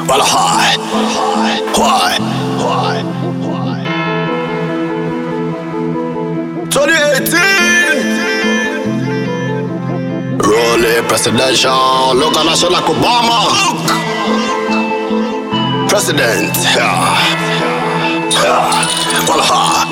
Well, high. Why? 2018. Rolling presidential. Look at that shit like Obama. President. Well, high.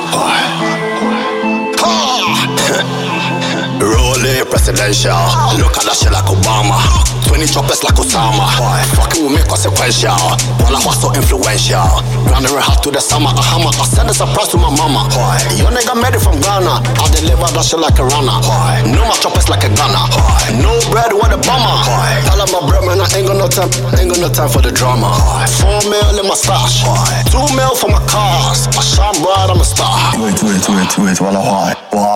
Rolling presidential. Look at that shit like Obama. 20 choppers like Osama. Fucking with me consequential. While I was so influential. Running hard to the summer. A hammer. I send a surprise to my mama. Your nigga made it from Ghana. I deliver that shit like a runner. No my choppers like a gunner. No bread with a bummer. Tell my bread man I ain't got no time. Ain't got no time for the drama. 4 mil in my stash. 2 mil for my cars. I shine bright, I'm a star. Wait. Why?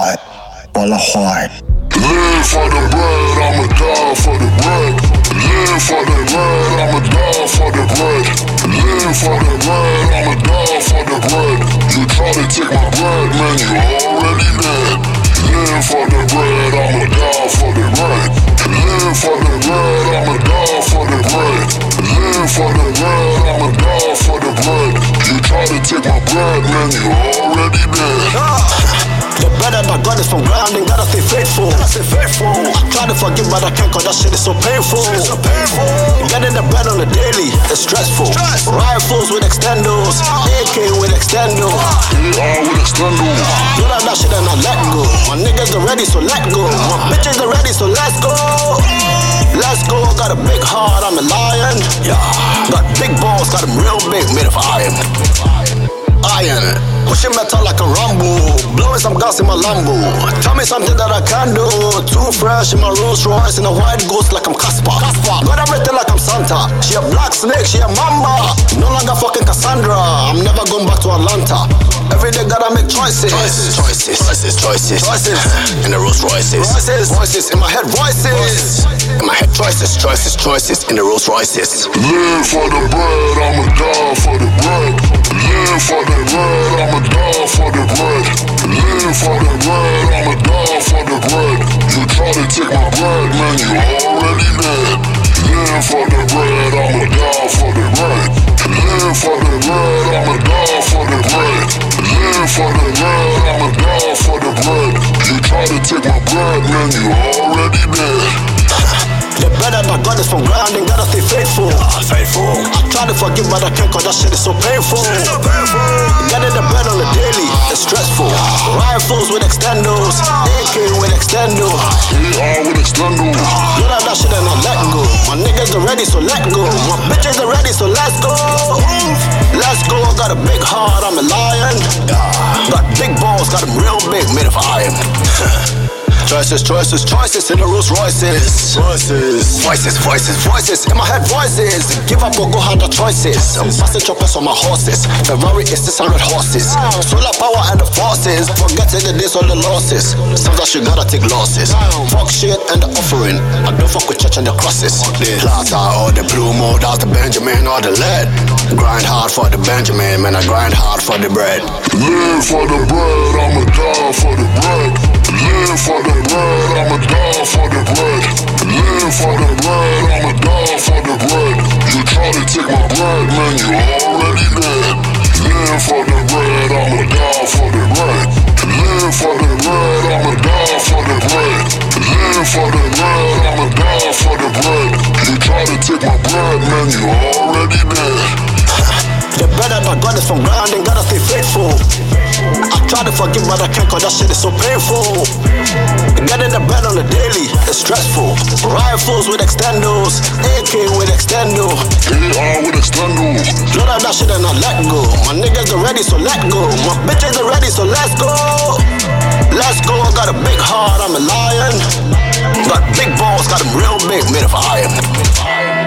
Live for the bread, I'ma die for the bread. Live for the bread, I'ma die for the bread. Live for the bread, I'ma die for the bread. You try to take my bread, man, you already dead. Live for the bread, I'ma die for the bread. Live for the bread, I'ma die for the bread. Live for the bread, I'ma die for the bread. You try to take my bread, man, you already dead. The bread that I got is from ground and gotta stay faithful. I try to forgive but I can't cause that shit is so painful. Getting the bread on the daily, it's stressful. Rifles with extendos, AK with extendo. AR with extendo. Do that shit and I let go. My niggas are ready so let go. My bitches are ready so let's go. Let's go, I got a big heart, I'm a lion. Got big balls, got them real big, made of iron. Pushing metal like a rumble. Blowing some gas in my Lambo. Tell me something that I can do. Too fresh in my Rolls Royce. In a white ghost like I'm Casper. Got everything like I'm Santa. She a black snake, she a mamba. No longer fucking Cassandra. I'm never going back to Atlanta. Every day gotta make choices. Choices. In the Rolls Royces. Voices in my head, voices. In my head, choices. In the Rolls Royces. Live for the bread, I'ma die for the bread. Live for the bread, I'ma die for the bread. Live for the bread, I'ma die for the bread. You try to take my bread, man, you already dead. Live for the bread, I'ma die for the bread. Live for the bread, I'ma die for the bread. Live for the bread, I'ma die for the bread. You try to take my bread, man, you already dead. The bread that I got is from ground and gotta stay faithful. I try to forgive but I can't cause that shit is so painful. Getting the bread on the daily, it's stressful. Rifles with extendos, AK with extendo. AR with extendo. Do that shit and I let go. My niggas are ready so let go. My bitches are ready so let's go. Let's go, I got a big heart, I'm a lion. Got big balls, got them real big, made of iron. Choices in the Rolls Royces. Voices in my head, voices. Give up or go harder choices. I'm passing choppers on my horses. Ferrari is 600 horses. Solar power and the forces. Forgetting the days on the losses. Sometimes you gotta take losses. Fuck shit and the offering. I don't fuck with church and the crosses. Plaza or the blue mode, out the Benjamin or the lead. Grind hard for the Benjamin, man, I grind hard for the bread. Live for the bread, I'ma die for the bread. Live for the bread, I'ma die for the bread. Live for the bread, I'ma die for the bread. You try to take my bread, man, you already dead. Live for the bread, I'ma die for the bread. Live for the bread, I'ma die for the bread. Live for the bread, I'ma die for the bread. You try to take my bread, man, you already dead. The bread that I got is from ground and gotta stay faithful. I try to forgive but I can't cause that shit is so painful. Getting the bread on the daily, it's stressful. Rifles with extendos, AK with extendo. AR with extendo. Do that shit and I let go. My niggas are ready so let go. My bitches are ready so let's go. Let's go, I got a big heart, I'm a lion. Got big balls, got them real big, made of iron.